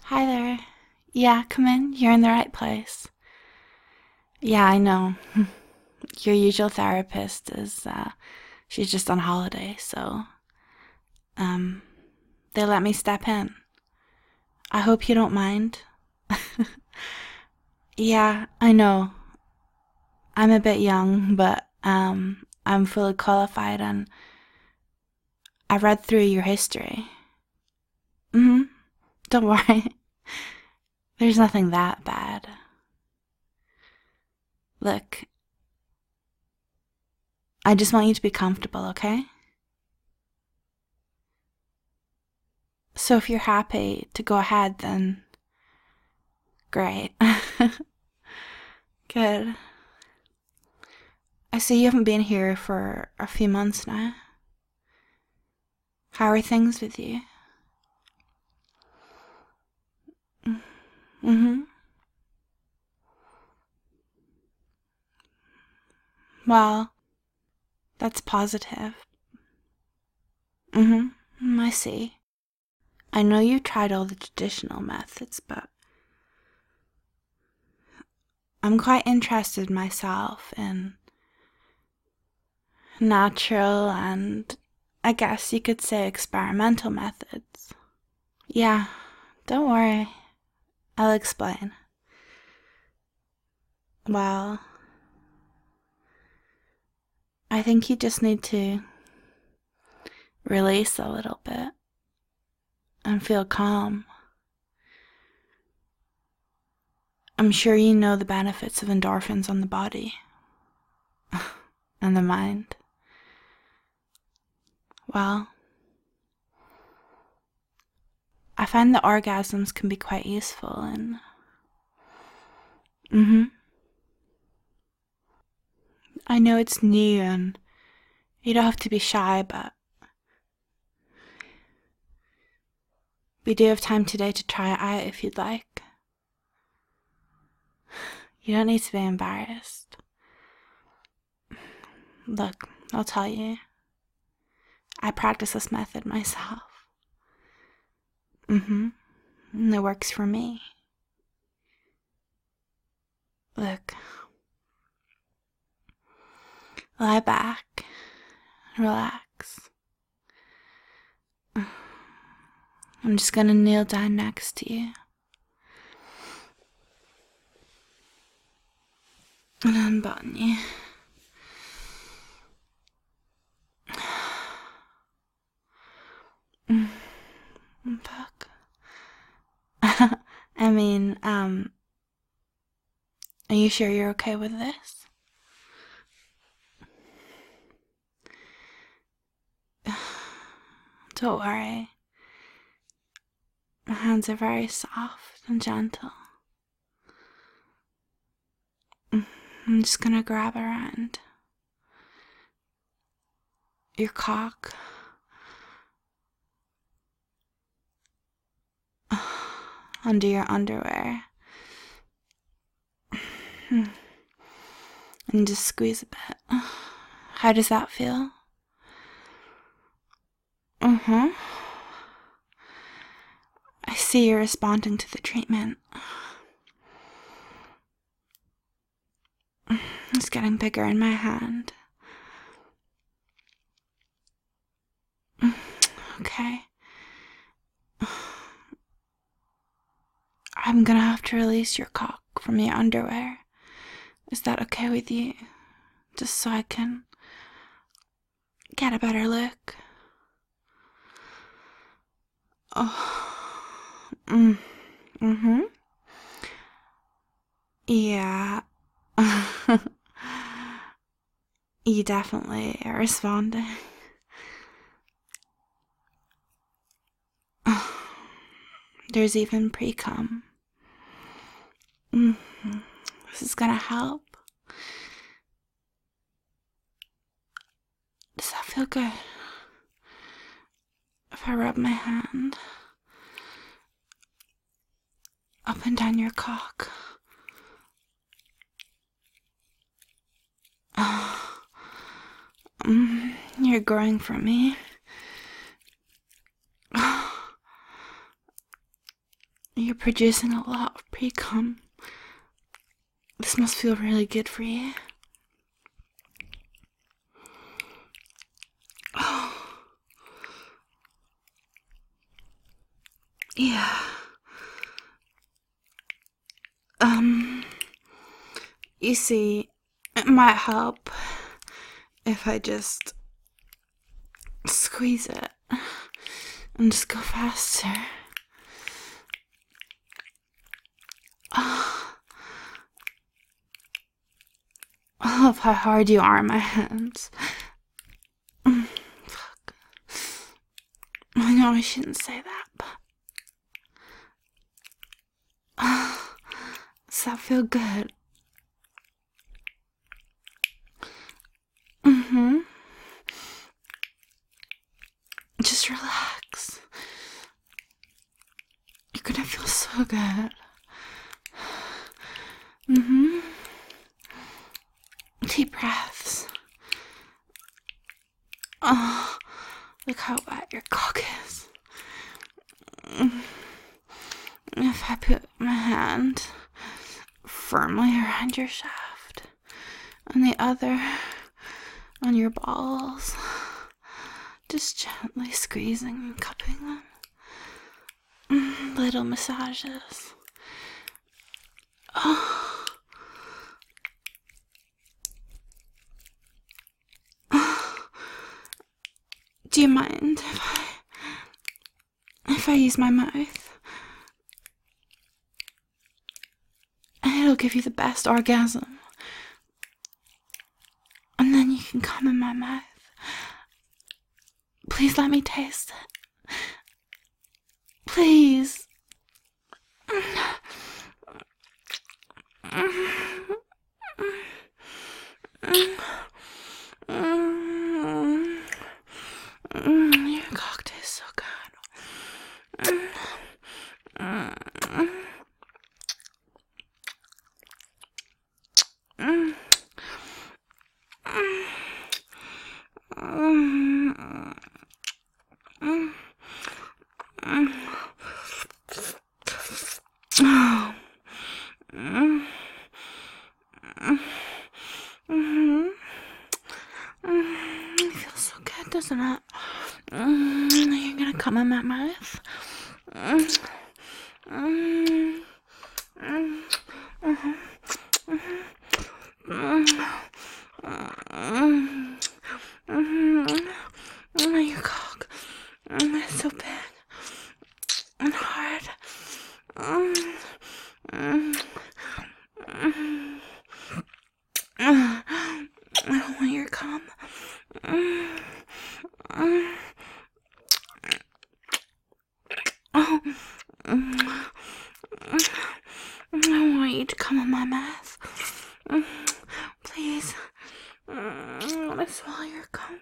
Hi there. Yeah, come in. You're in the right place. Yeah, I know. Your usual therapist she's just on holiday, so, um, they let me step in. I hope you don't mind. Yeah, I know. I'm a bit young, but, I'm fully qualified and I read through your history. Don't worry. There's nothing that bad. Look, I just want you to be comfortable, okay? So if you're happy to go ahead, then great. Good. I see you haven't been here for a few months now. How are things with you? Mm-hmm. Well, that's positive. Mm-hmm. I see. I know you tried all the traditional methods, but I'm quite interested myself in natural and I guess you could say experimental methods. Yeah, don't worry. I'll explain. Well, I think you just need to release a little bit and feel calm. I'm sure you know the benefits of endorphins on the body and the mind. Well, I find that orgasms can be quite useful and I know it's new and you don't have to be shy, but we do have time today to try it out if you'd like. You don't need to be embarrassed. Look, I'll tell you. I practice this method myself. And it works for me. Look, lie back, relax. I'm just gonna kneel down next to you and unbutton you. Fuck. I mean, are you sure you're okay with this? Don't worry. My hands are very soft and gentle. I'm just gonna grab around your cock. Under your underwear. And just squeeze a bit. How does that feel? I see you're responding to the treatment. It's getting bigger in my hand. Okay. I'm gonna have to release your cock from your underwear. Is that okay with you? Just so I can get a better look. Oh. Yeah. You definitely are responding. There's even pre-cum. This is gonna help. Does that feel good? If I rub my hand up and down your cock. You're growing for me. You're producing a lot of pre-cum. This must feel really good for you. Oh. Yeah. You see, it might help if I just squeeze it and just go faster. Oh, I love how hard you are in my hands. Fuck. I know I shouldn't say that, but... does that feel good? Just relax. You're gonna feel so good. Deep breaths. Oh, look how wet your cock is. If I put my hand firmly around your shaft and the other on your balls, just gently squeezing and cupping them. Little massages. Oh. Do you mind if I use my mouth? It'll give you the best orgasm. And then you can come in my mouth. Please let me taste it. Please. Your cock tastes so good. It feels so good, doesn't it? You're gonna come in my mouth. Your cock is so big and hard. I don't want your cum. I want you to come in my mouth. Please. I want to swallow your cum.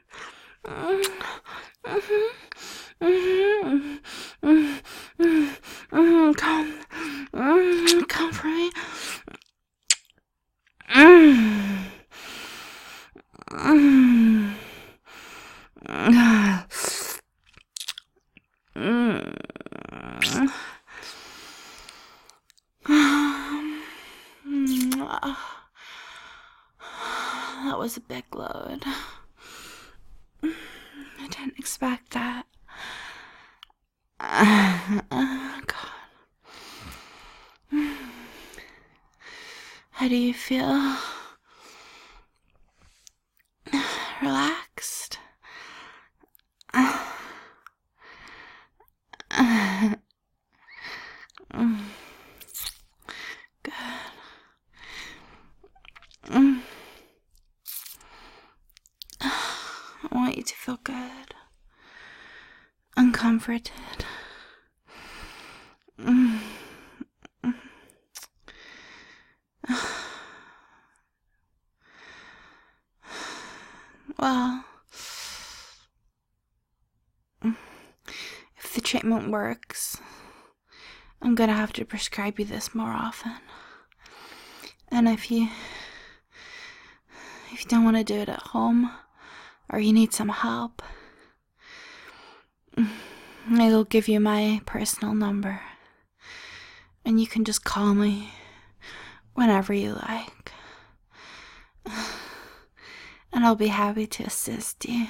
Come for me. That was a big load. I didn't expect that. God. How do you feel? Relaxed? Good. I want you to feel good. Uncomforted. Well, if the treatment works, I'm gonna have to prescribe you this more often. And if you don't want to do it at home, or you need some help, I'll give you my personal number. and you can just call me whenever you like. And I'll be happy to assist you.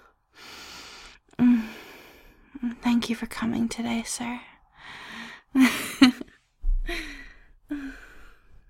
Thank you for coming today, sir.